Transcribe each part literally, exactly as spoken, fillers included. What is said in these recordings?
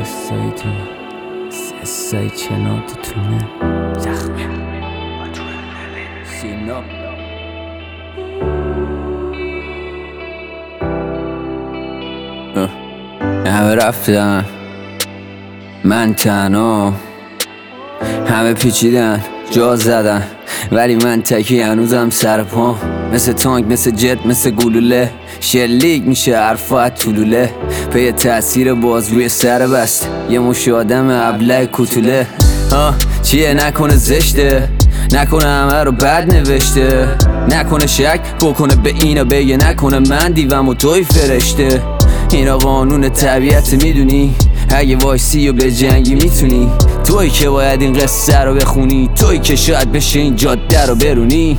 سای تو سه سای چنان تو تونه زخمه سینا همه رفتن من تنها، همه پیچیدن جا زدن ولی من تکی هنوزم سر پام، مثل تانک مثل جت مثل گلوله شلیک میشه حرفات طولوله پی تاثیر باز روی سر بست یه مش آدم ابله کوتوله. ها چیه نکنه زشته، نکنه همه رو بد نوشته، نکنه شک بکنه به اینا بگه نکنه من دیوم و توی فرشته. اینا قانون طبیعت میدونی، اگه وایسی و به جنگی میتونی، توی که باید این قصه رو بخونی، توی که شاید بشه این جاده رو برونی.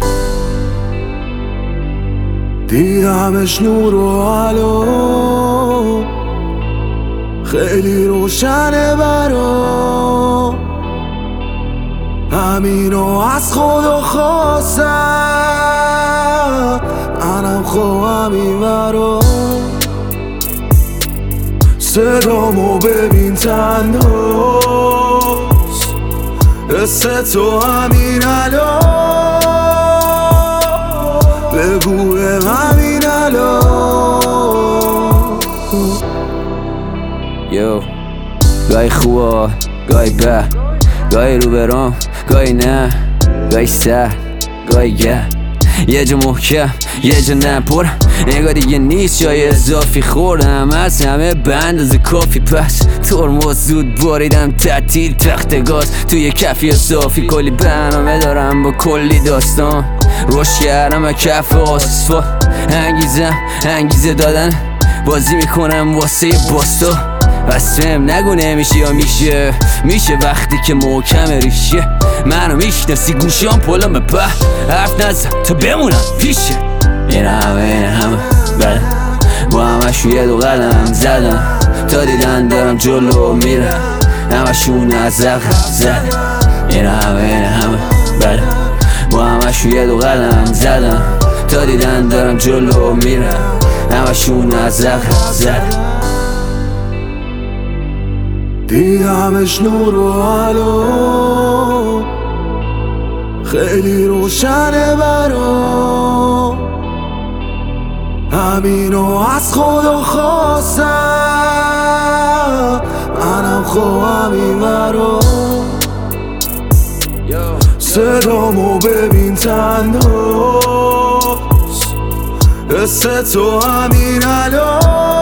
دیدمش نور و علو خیلی روشنه برام، همینو از خدا خواستم منم خواهم این برام. صدامو ببین تنهاست، حس تو همین الان، بگو همین الان. یو گاهی خوبه گاهی به، گاهی رو برام گاهی نه، گاهی سر گاهی گر، یه جا محکم یه جا نپرم، نگاه دیگه نیست جای اضافی خوردم از همه بند از کافی، پس ترمز زود باریدم تعطیل تخت گاز توی کفی صافی، کلی برنامه دارم با کلی داستان، روش کردم و کف آسفال، انگیزم انگیزه دادن بازی میکنم واسه باستا، بس فهم نگو نمیشه یا میشه، میشه وقتی که محکم ریشه، منو میشناسی گوشام پلم به حرف نزن تا بمونم پیشه. این همه این همه بله با همشو یه دو قدم زدم تا دیدن دارم جلو میرم، همشون از زخم زد. این همه این همه بله با همشو یه دو قدم زدم تا دیدن دارم جلو میرم، همشون از زخم زد. دیدمش نور و علو خیلی روشنه برام، همینو از خدا خواستم منم خواهم این برام. صدامو ببین تنهاست، حس تو همین الان،